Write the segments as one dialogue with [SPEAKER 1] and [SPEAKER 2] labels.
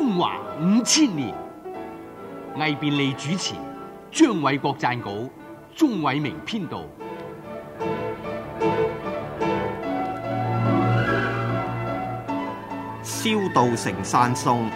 [SPEAKER 1] 中華5000年，魏便利主持，張偉國撰稿，鍾偉明編導。
[SPEAKER 2] 蕭道成散宋。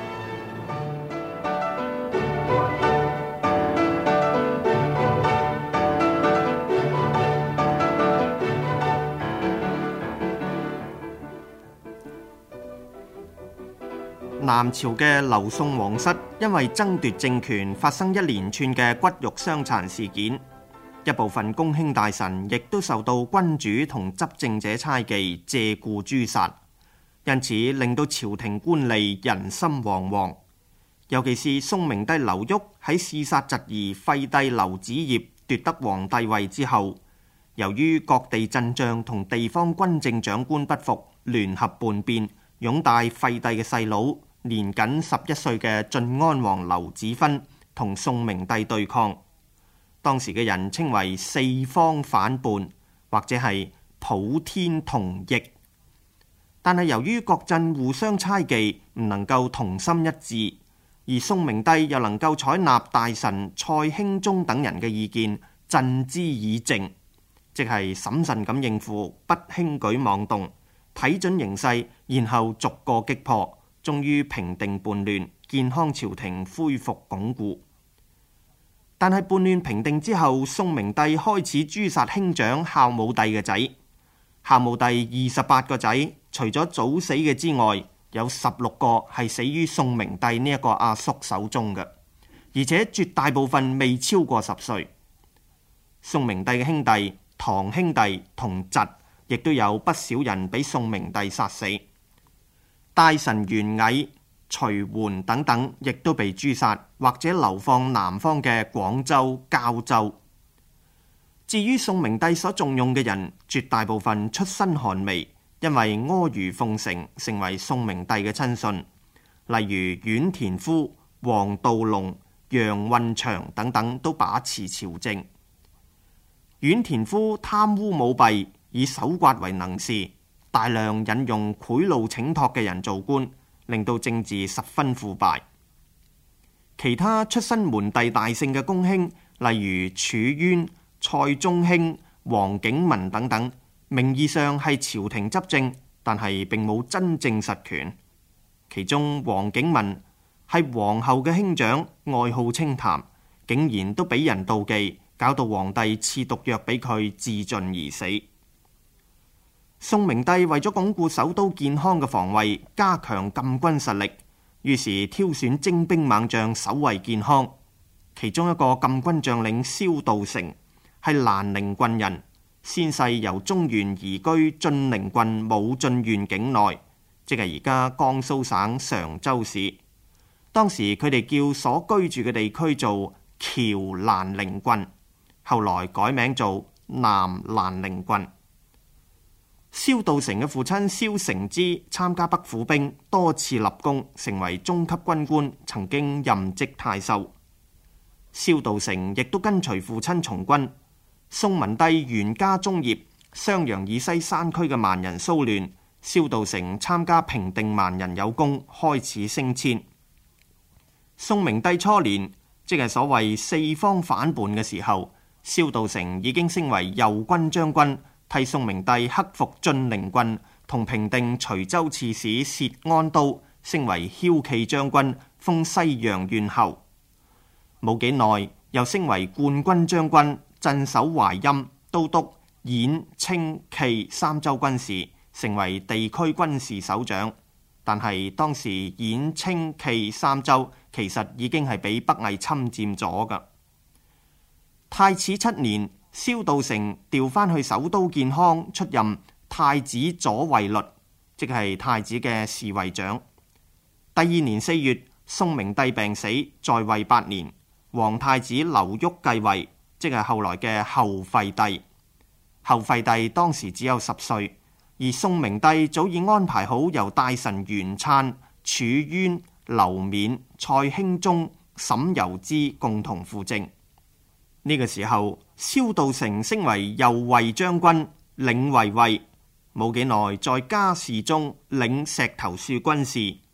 [SPEAKER 2] 南朝嘅劉宋皇室因為爭奪政權，發生一連串嘅骨肉相殘事件，一部分公卿大臣亦都受到君主同執政者猜忌，借故誅殺，因此令到朝廷官吏人心惶惶。尤其是宋明帝劉裕喺弒殺侄兒廢帝劉子業奪得皇帝位之後，由於各地鎮將同地方軍政長官不服，聯合叛變，擁戴廢帝嘅細佬年僅11歲嘅晉安王劉子勳同宋明帝對抗，當時嘅人稱為四方反叛或者係普天同逆。但係由於各鎮互相猜忌，唔能夠同心一致，而宋明帝又能夠採納大臣蔡興宗等人嘅意見，鎮之以靜，即係審慎咁應付，不輕舉妄動，睇準形勢，然後逐個擊破，終於平定叛亂，健康朝廷恢復鞏固。但係叛亂平定之後，宋明帝開始誅殺兄長孝武帝嘅仔。孝武帝28個仔，除咗早死嘅之外，有16個係死於宋明帝呢一個阿叔手中嘅，而且絕大部分未超過10歲。宋明帝嘅兄弟、堂兄弟同侄，亦都有不少人俾宋明帝殺死。大臣袁毅、徐緩等等，亦都被誅殺，或者流放南方嘅廣州、膠州。至於宋明帝所重用嘅人，絕大部分出身寒微，因為阿諛奉承，成為宋明帝嘅親信，例如阮田夫、黃道龍、楊運祥等等都把持朝政。阮田夫貪污舞弊，以搜刮為能事，大量引用賄賂請託嘅人做官，令到政治十分腐敗。其他出身門第大姓嘅公卿，例如褚淵、蔡中興、黃景文等等，名義上係朝廷執政，但係並冇真正實權。其中黃景文係皇后嘅兄長，愛好清談，竟然都俾人妒忌，搞到皇帝賜毒藥俾佢，自盡而死。宋明帝為咗鞏固首都建康嘅防衛，加強禁軍實力，於是挑選精兵猛將守衛建康。其中一個禁軍將領蕭道成係蘭陵郡人，先世由中原移居晉陵郡武進縣境內，即係而家江蘇省常州市。當時佢哋叫所居住嘅地區做僑蘭陵郡，後來改名做南蘭陵郡。蕭道成嘅父親蕭承之參加北府兵，多次立功，成為中級軍官，曾經任職太守。蕭道成亦都跟隨父親從軍。宋文帝元嘉中葉，襄陽以西山區嘅萬人騷亂，蕭道成參加平定萬人有功，開始升遷。宋明帝初年，即係所謂四方反叛嘅時候，蕭道成已經升為右軍將軍，替宋明帝克服晉陵郡同平定徐州刺史薛安都，升為驍騎將軍，封西陽縣侯。冇幾耐，又升為冠軍將軍，鎮守淮陰，都督兗、青、冀三州軍事，成為地區軍事首長。但係當時兗、青、冀三州其實已經係俾北魏侵佔咗㗎。太始7年，蕭道成調返去首都建康，出任太子左衛律，即係太子嘅侍衛長。第2年4月，宋明帝病死，在位8年，皇太子劉裕繼位，即係後來嘅後廢帝。後廢帝當時只有10歲，而宋明帝早已安排好由大臣袁粲、褚淵、劉勉、蔡興宗、沈攸之共同輔政。呢個時候，蕭道成升為右衛將軍，領衛尉。冇幾耐，在家事中領石頭戍軍事，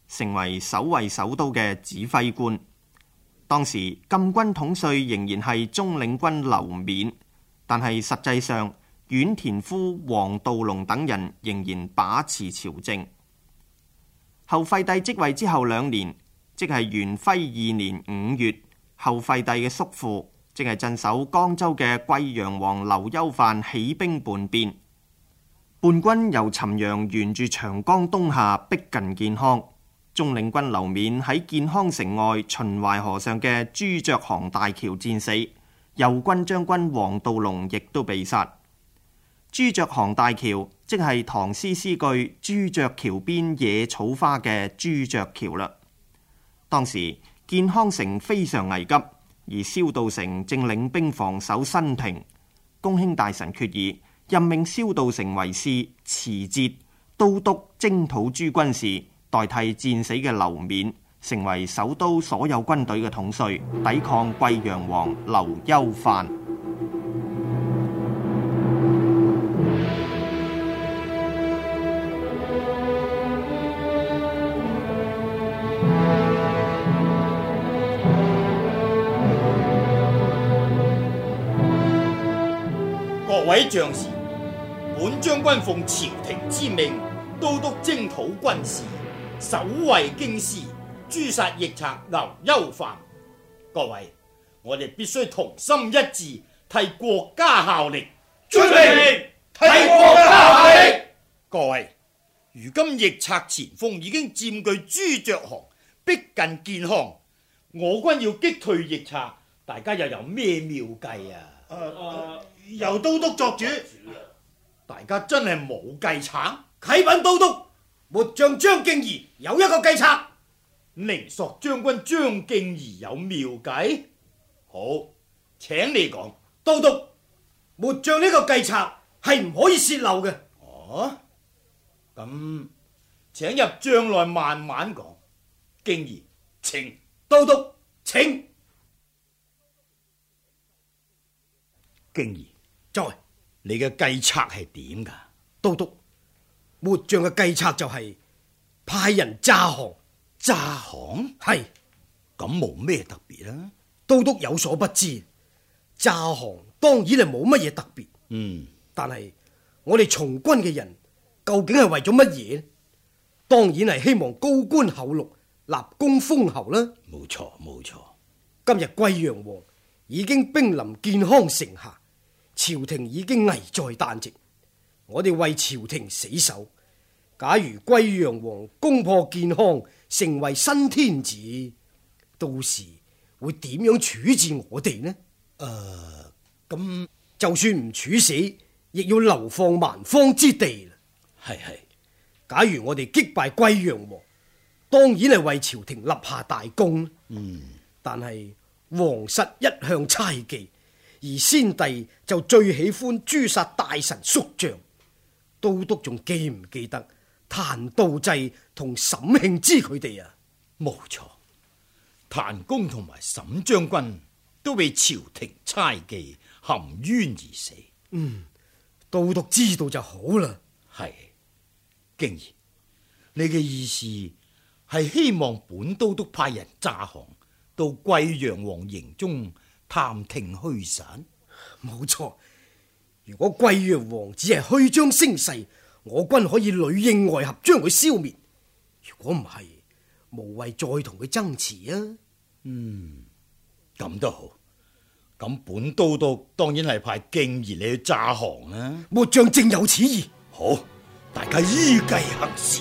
[SPEAKER 2] 成為守衛首都嘅指揮官。當時禁軍統帥仍然係中領軍劉勉，但係實際上阮田夫、黃道龍等人仍然把持朝政。後廢帝即位之後2年，即係元徽2年5月，後廢帝嘅叔父，即係鎮守江州嘅貴陽王劉休範起兵叛變，叛軍由潯陽沿住長江東下逼近建康。中領軍劉勉喺建康城外秦淮河上嘅朱雀行大橋戰死，右軍將軍黃道龍亦都被殺。朱雀行大橋即係唐詩詩句朱雀橋邊野草花嘅朱雀橋啦。當時建康城非常危急，而蕭道成正領兵防守新亭。公卿大臣決議任命蕭道成為師持節都督征討諸軍事，代替戰死嘅劉勉，成為首都所有軍隊嘅統帥，抵抗貴陽王劉休範。
[SPEAKER 3] 各位將士，本將軍奉朝廷之命，都督征討軍事，守衛京師，誅殺逆賊劉休範。各位，我哋必須同心一致，替國家效力。
[SPEAKER 4] 遵命，替國家效力。
[SPEAKER 3] 各位，如今逆賊前鋒已經佔據朱雀行，逼近建康，我軍要擊退逆賊，大家又有咩妙計啊？
[SPEAKER 4] 由都督作主。
[SPEAKER 3] 大家真係冇計策？
[SPEAKER 4] 啟稟都督，末將張敬儀有一個計策。
[SPEAKER 3] 寧朔將軍張敬儀有妙計？好，請你講。
[SPEAKER 4] 都督，末將呢個計策係唔可以泄漏嘅。
[SPEAKER 3] 哦，咁請入帳內慢慢講。敬儀，請。
[SPEAKER 4] 都督，請。
[SPEAKER 3] 敬儀，
[SPEAKER 4] 在。
[SPEAKER 3] 你嘅計策係點噶？
[SPEAKER 4] 都督，末將嘅計策就係派人詐降。
[SPEAKER 3] 詐降？
[SPEAKER 4] 係。
[SPEAKER 3] 咁冇咩特別啊？
[SPEAKER 4] 都督有所不知，詐降當然係冇乜嘢特別。但係我哋從軍嘅人究竟係為咗乜嘢？當然係希望高官厚祿，立功封侯啦。
[SPEAKER 3] 冇錯，冇錯。
[SPEAKER 4] 今日貴陽王已經兵臨建康城下，朝廷已經危在旦夕，我哋為朝廷死守。假如貴陽王攻破建康，成為新天子，到時會點樣處置我哋呢？咁就算唔處死，亦要流放蠻荒之地。
[SPEAKER 3] 係。
[SPEAKER 4] 假如我哋擊敗貴陽王，當然係為朝廷立下大功。但係皇室一向猜忌，而先帝就最喜歡誅殺大臣宿將。都督仲記唔記得譚道濟同沈慶之佢哋啊？
[SPEAKER 3] 冇錯，譚公同埋沈將軍都被朝廷猜忌，含冤而死。
[SPEAKER 4] 都督知道就好啦。
[SPEAKER 3] 係，敬儀，你嘅意思係希望本都督派人詐降到貴陽王營中探聽虛實？
[SPEAKER 4] 冇錯，如果貴陽王只係虛張聲勢，我軍可以裏應外合將佢消滅。如果唔係，無謂再同佢爭持啊。
[SPEAKER 3] 咁都好。咁本都督當然係派敬儀你去詐降啦。
[SPEAKER 4] 末將正有此意。
[SPEAKER 3] 好，大家依計行事。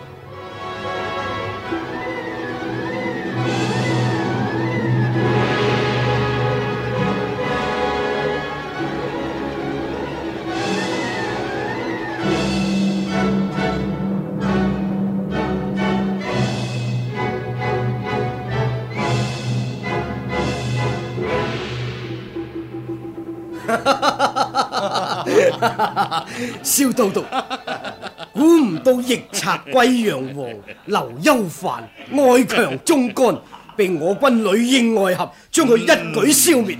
[SPEAKER 4] 蕭都督，估唔到逆賊貴陽王劉休範愛強忠肝，被我軍裏應外合，將佢一舉消滅。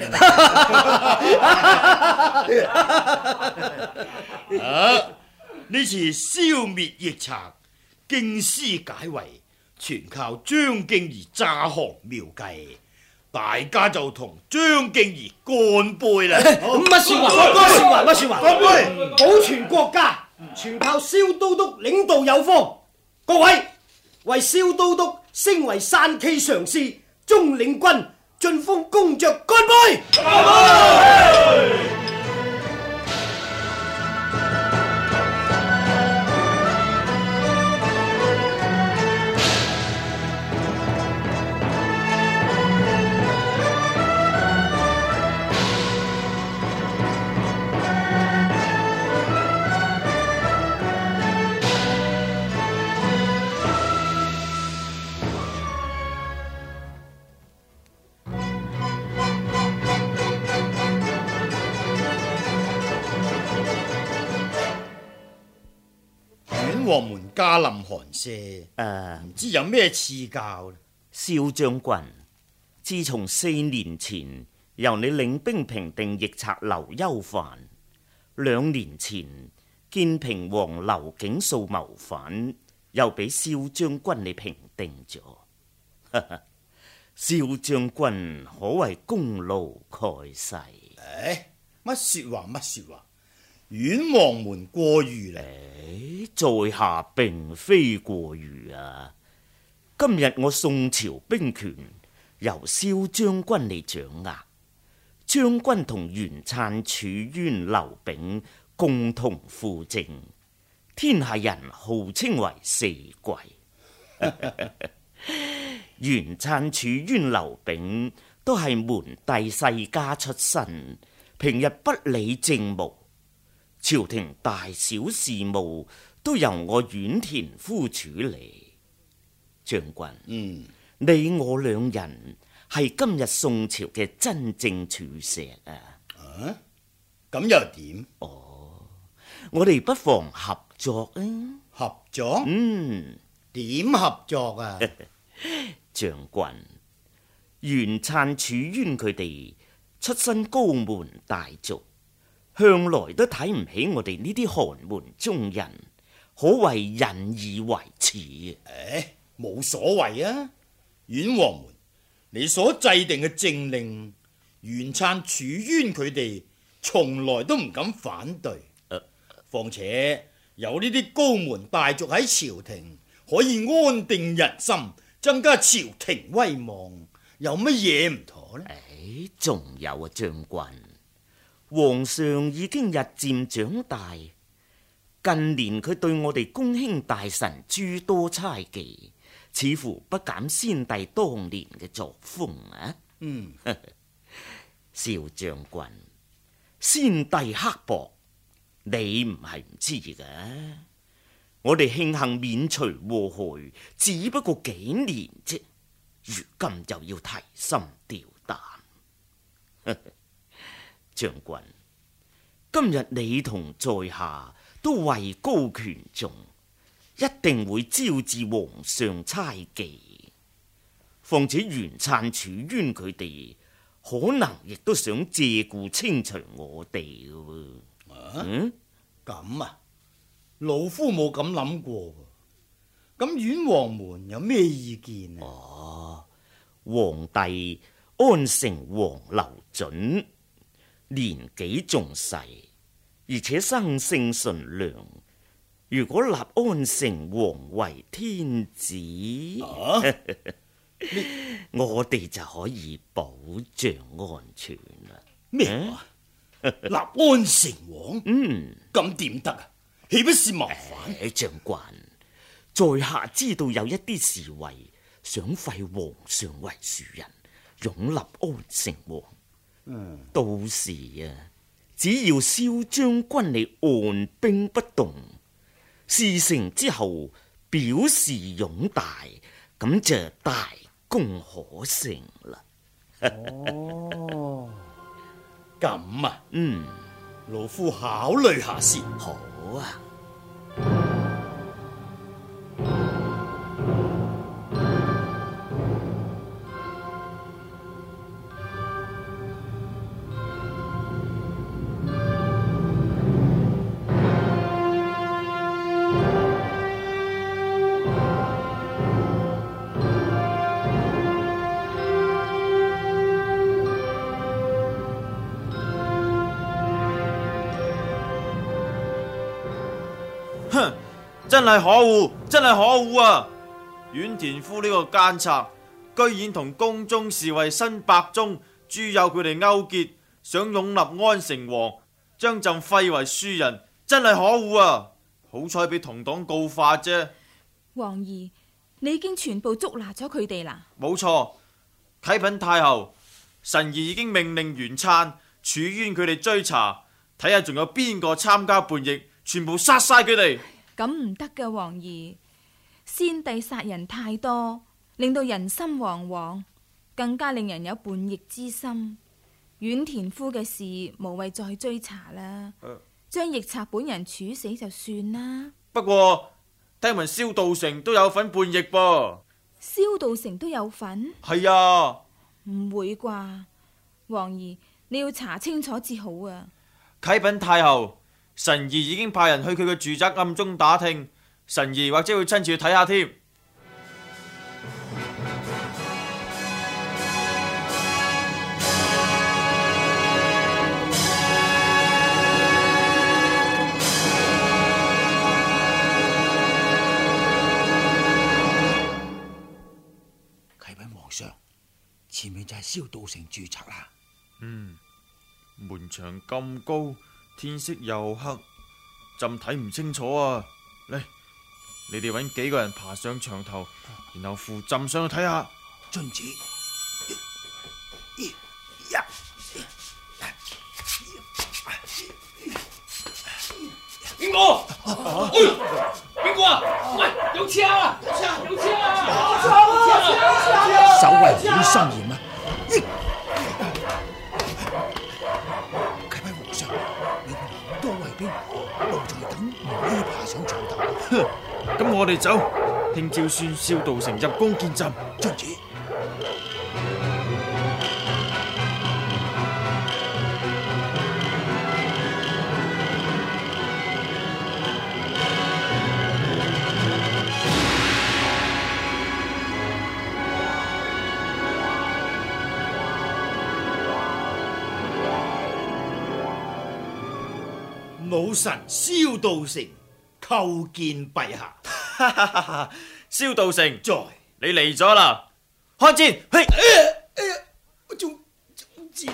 [SPEAKER 3] 呢次消滅逆賊，京師解圍， 全靠張敬兒詐降妙計，大家就同張敬兒乾杯啦！
[SPEAKER 4] 乜說話？乜說話？乜說話？
[SPEAKER 3] 乾杯！
[SPEAKER 4] 保存國家，全靠蕭都督領導有方。各位，為蕭都督升為山崎上司、中領軍、晉封公爵乾杯！乾杯！
[SPEAKER 3] 阮王門駕臨寒舍，唔知有咩賜教呢？
[SPEAKER 5] 蕭將軍，自從4年前由你領兵平定逆賊劉休範，2年前建平王劉景素謀反，又俾蕭將軍你平定咗。蕭將軍可謂功勞蓋世。
[SPEAKER 3] 乜說話乜說話？阮王門過譽咧。
[SPEAKER 5] 在下並非過譽啊！今日我宋朝兵權由蕭將軍嚟掌握，將軍同袁粲、褚淵、劉炳共同輔政，天下人號稱為四貴。袁粲、褚淵、劉炳都係門第世家出身，平日不理政務，朝廷大小事務都由我阮田夫處理。將軍，你我兩人係今日宋朝嘅真正柱石啊！
[SPEAKER 3] 咁又點？
[SPEAKER 5] 我哋不妨合作啊！
[SPEAKER 3] 合作？點合作啊？
[SPEAKER 5] 將軍，袁粲、褚淵佢哋出身高門大族，向來都睇唔起我哋呢啲寒門中人，可謂引以為恥。
[SPEAKER 3] 冇所謂啊！阮王門，你所制定嘅政令，袁粲、褚淵佢哋從來都唔敢反對。況且有呢啲高門大族喺朝廷，可以安定人心，增加朝廷威望，有乜嘢唔妥呢？
[SPEAKER 5] 仲有啊，將軍，皇上已經日漸長大，近年佢對我哋公卿大臣諸多猜忌，似乎不減先帝當年嘅作風啊。蕭將軍，先帝刻薄，你唔係唔知嘅。我哋慶幸免除禍害，只不過幾年啫，如今就要提心吊膽。將軍，今日你同在下都位高權重，一定會招致皇上猜忌。況且袁粲、褚淵佢哋可能亦都想借故清除我哋嘅。
[SPEAKER 3] 咁啊，老夫冇咁諗過。咁阮王門有咩意見啊？
[SPEAKER 5] 皇帝安成王劉準年紀仲細，而且生性純良，如果立安成王為天子，我哋就可以保障安全啦。
[SPEAKER 3] 咩話？立安成王？咁點得啊？豈不是謀反？
[SPEAKER 5] 將軍，在下知道有一啲侍衛想廢皇上為庶人，擁立安成王。到時啊，只要蕭將軍你按兵不動，事成之後表示擁戴，咁就大功可成啦。
[SPEAKER 3] 咁啊，老夫考慮下先。
[SPEAKER 5] 好啊。
[SPEAKER 6] 真係可惡，真係可惡啊！阮田夫呢個奸賊，居然同宮中侍衛新伯宗、朱友佢哋勾結，想擁立安成王，將朕廢為庶人，真係可惡啊！好彩俾同黨告發啫。
[SPEAKER 7] 王兒，你已經全部捉拿咗佢哋啦？
[SPEAKER 6] 冇錯，啟稟太后，臣兒已經命令袁粲、處淵佢哋追查，睇下仲有邊個參加叛逆，全部殺晒佢哋。
[SPEAKER 7] 咁唔得㗎，王兒，先帝殺人太多，令到人心惶惶，更加令人有叛逆之心。阮田夫嘅事無謂再追查啦，將逆賊本人處死就算啦。
[SPEAKER 6] 不過聽聞蕭道成都有份叛逆噃。
[SPEAKER 7] 蕭道成都有份？
[SPEAKER 6] 係啊。
[SPEAKER 7] 唔會啩？王兒，你要查清楚至好啊！
[SPEAKER 6] 啟稟太后，臣兒已經派人去佢嘅住宅暗中打聽，臣兒或者會親自去睇下添。
[SPEAKER 8] 啟稟皇上，前面就係蕭道成住宅啦。
[SPEAKER 6] 門牆咁高，天色又黑，朕睇唔清楚啊！嚟，你哋揾幾個人爬上牆頭，然後扶朕上去睇下。
[SPEAKER 8] 遵旨。
[SPEAKER 1] 邊個？邊個啊？喂，有槍啊！有槍啊！
[SPEAKER 8] 守衛好森嚴啊！啟稟皇上，裏邊好多衛兵，奴才等唔可以爬上牆頭。
[SPEAKER 6] 咁我哋走，聽朝宣蕭道成入宮見朕。
[SPEAKER 8] 遵旨。
[SPEAKER 3] 老臣蕭道成叩見陛下。
[SPEAKER 6] 蕭道成，
[SPEAKER 3] 在。
[SPEAKER 6] 你嚟咗啦！開戰！嘿，
[SPEAKER 3] 我仲戰。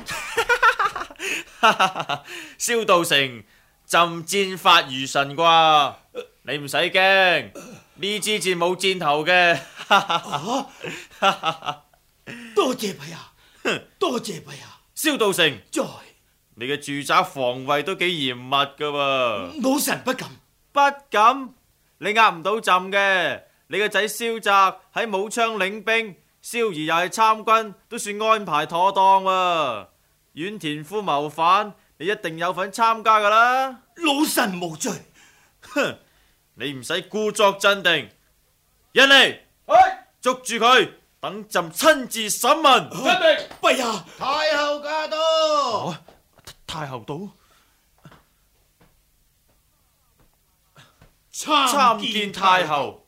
[SPEAKER 6] 蕭道成，朕戰法如神啩，你唔使驚，呢支箭冇箭頭嘅。
[SPEAKER 3] 多謝陛下，多謝陛下。
[SPEAKER 6] 蕭道成，
[SPEAKER 3] 在。
[SPEAKER 6] 你嘅住宅防衛都幾嚴密噶喎。
[SPEAKER 3] 老臣不敢。
[SPEAKER 6] 不敢？你呃唔到朕嘅。你個仔蕭澤喺武昌領兵，蕭兒又係參軍，都算安排妥當喎。阮田夫謀反，你一定有份參加噶啦。
[SPEAKER 3] 老臣無罪。
[SPEAKER 6] 哼，你唔使故作鎮定。人嚟，捉住佢，等朕親自審問。
[SPEAKER 3] 陛下，
[SPEAKER 8] 太后駕到。
[SPEAKER 6] 太后到，
[SPEAKER 3] 參
[SPEAKER 6] 見太后。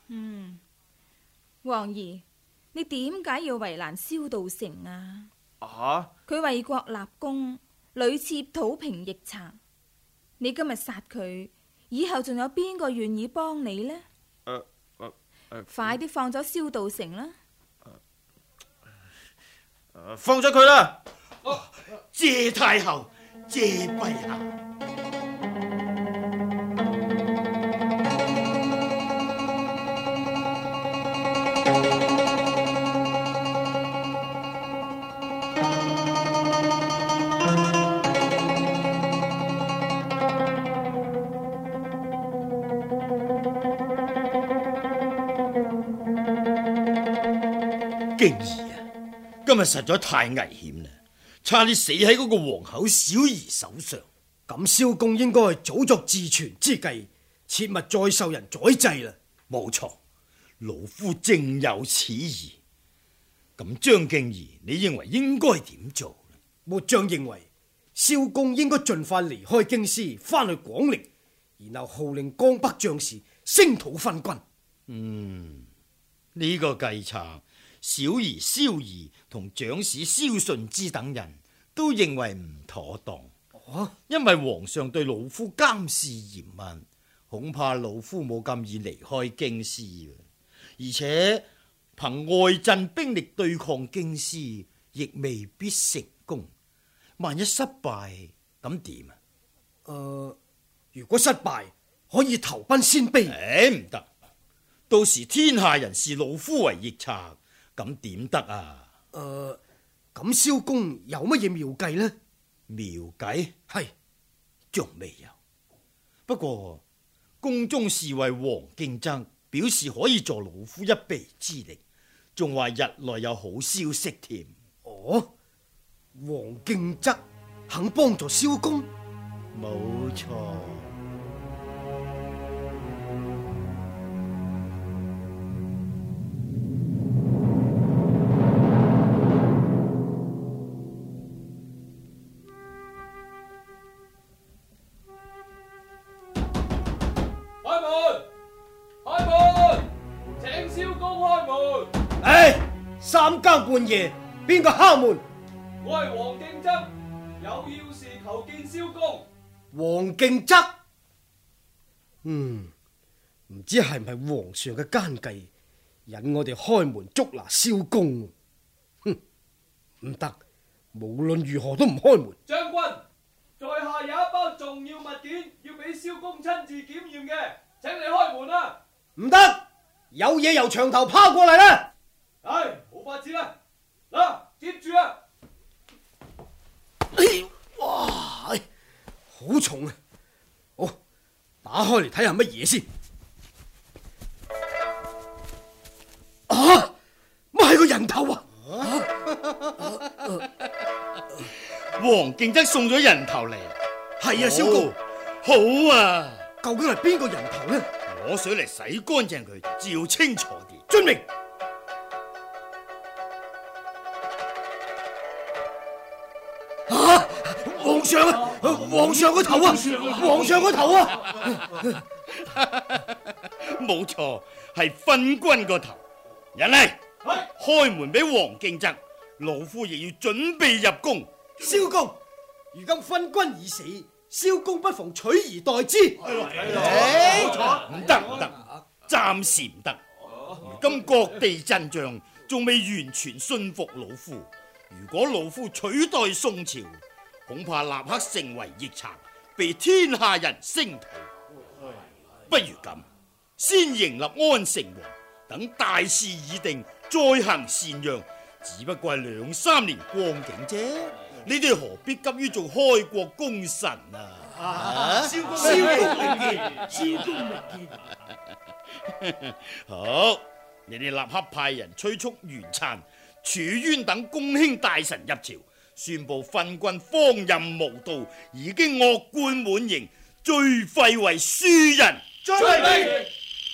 [SPEAKER 7] 王兒，你點解要為難蕭道成啊？佢為國立功，屢次討平逆賊。你今日殺佢，以後仲有邊個願意幫你呢？快啲放咗蕭道成啦！
[SPEAKER 6] 放咗佢啦！
[SPEAKER 3] 謝太后，謝陛下。敬兒啊，今日實在太危險啦，差啲死喺嗰個皇后小兒手上。
[SPEAKER 4] 咁蕭公應該早作自全之計，切勿再受人宰制啦。
[SPEAKER 3] 冇錯，老夫正有此意。咁張敬兒，你認為應該點做？
[SPEAKER 4] 末將認為蕭公應該盡快離開京師，翻去廣陵，然後號令江北將士聲討昏君。
[SPEAKER 3] 呢個計策，小兒蕭儀同長史蕭順之等人都認為唔妥當。因為皇上對老夫監視嚴密， 恐怕老夫冇咁易離開京師，而且憑外鎮兵力對抗京師，亦未必成功。萬一失敗，咁點啊？
[SPEAKER 4] 如果失敗，可以投奔鮮卑。
[SPEAKER 3] 唔得，到時天下人視老夫為逆賊，咁點得啊？
[SPEAKER 4] 咁蕭公有乜嘢妙計呢？
[SPEAKER 3] 妙計
[SPEAKER 4] 係
[SPEAKER 3] 仲未有，不過宮中侍衛黃敬則表示可以助老夫一臂之力，仲話日內有好消息添。
[SPEAKER 4] 哦，黃敬則肯幫助蕭公？
[SPEAKER 3] 冇錯。
[SPEAKER 4] 三更半夜，邊個敲門？
[SPEAKER 9] 我係黃敬則，有要事求見蕭公。
[SPEAKER 4] 黃敬則，唔知係唔係皇上嘅奸計，引我哋開門捉拿蕭公？哼，唔得，無論如何都唔開門。
[SPEAKER 9] 將軍，在下有一包重要物件要俾蕭公親自檢驗嘅，請你開門啦。
[SPEAKER 4] 唔得，有嘢由牆頭拋過嚟啦。
[SPEAKER 9] 冇法子啦，嗱，接住啊！
[SPEAKER 4] 哇，好重啊！好，打開嚟睇下乜嘢先。乜係個人頭啊？
[SPEAKER 3] 黃敬則送咗人頭嚟。
[SPEAKER 4] 係啊，蕭公。
[SPEAKER 3] 好啊，
[SPEAKER 4] 究竟係邊個人頭呢？
[SPEAKER 3] 攞水嚟洗乾淨佢，照清楚啲。
[SPEAKER 4] 遵命。皇上啊！皇上個頭啊！皇上個頭啊！
[SPEAKER 3] 冇錯，係昏君個頭。人嚟，開門俾黃敬則，老夫亦要準備入宮。
[SPEAKER 4] 蕭公，如今昏君已死，蕭公不妨取而代之。
[SPEAKER 3] 唔得，暫時唔得。如今各地陣仗仲未完全信服老夫，如果老夫取代宋朝，恐怕立刻成為逆賊，被天下人聲討。不如咁，先迎立安成王，等大事已定，再行禪讓。只不過係2-3年光景啫，你哋何必急於做開國功臣啊？
[SPEAKER 4] 蕭公明見，蕭公明
[SPEAKER 3] 見。好，你哋立刻派人催促袁粲、褚淵等公卿大臣入朝，宣布昏君荒淫無道，已經惡貫滿盈，罪廢為庶人。
[SPEAKER 9] 遵命。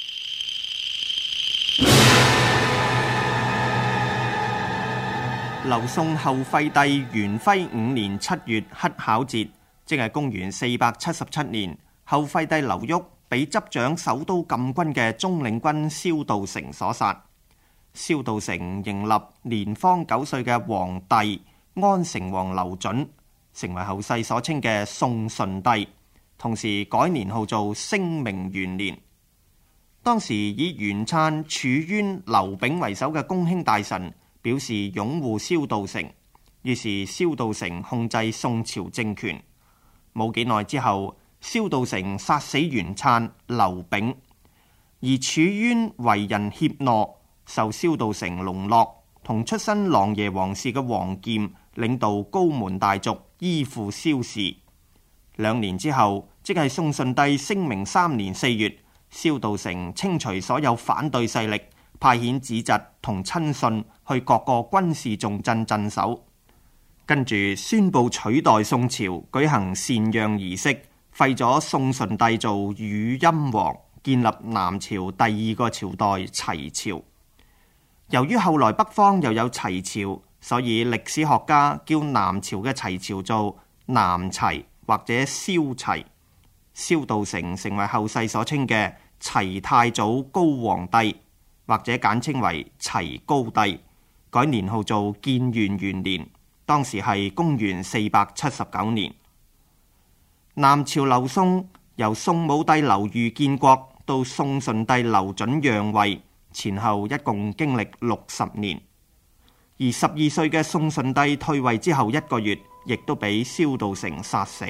[SPEAKER 2] 劉宋後廢帝元徽5年7月乞巧節，即係公元477年，後廢帝劉彧被執掌首都禁軍嘅中領軍蕭道成所殺。蕭道成迎立年方9歲嘅皇帝安成王劉準，成為後世所稱嘅宋順帝，同時改年號做升明元年。當時以袁粲、褚淵、劉炳為首嘅公卿大臣表示擁護蕭道成，於是蕭道成控制宋朝政權。冇幾耐之後，蕭道成殺死袁粲、劉炳，而褚淵為人怯懦，受蕭道成籠絡，同出身琅琊王氏嘅王祄領導高門大族依附蕭氏。2年之後，即係宋順帝升明3年4月，蕭道成清除所有反對勢力，派遣子侄同親信去各個軍事重鎮鎮守，跟住宣布取代宋朝，舉行禪讓儀式，廢咗宋順帝做語陰王，建立南朝第2個朝代齊朝。由於後來北方又有齊朝，所以歷史學家叫南朝嘅齊朝做南齊或者蕭齊。蕭道成成為後世所稱嘅齊太祖高皇帝，或者簡稱為齊高帝，改年號做建元元年，當時係公元479年。南朝劉宋由宋武帝劉裕建國到宋順帝劉準讓位，前後一共經歷60年。而12歲嘅宋順帝退位之後1個月，亦都俾蕭道成殺死。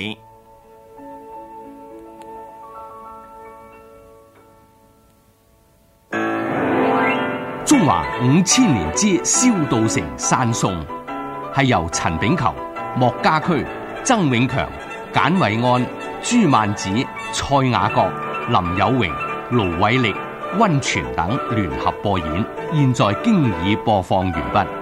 [SPEAKER 1] 中華5000年之蕭道成山宋，係由陳炳球、莫家駒、曾永強、簡偉安、朱萬子、蔡雅閣、林有榮、盧偉力、溫泉等聯合播演，現在經已播放完畢。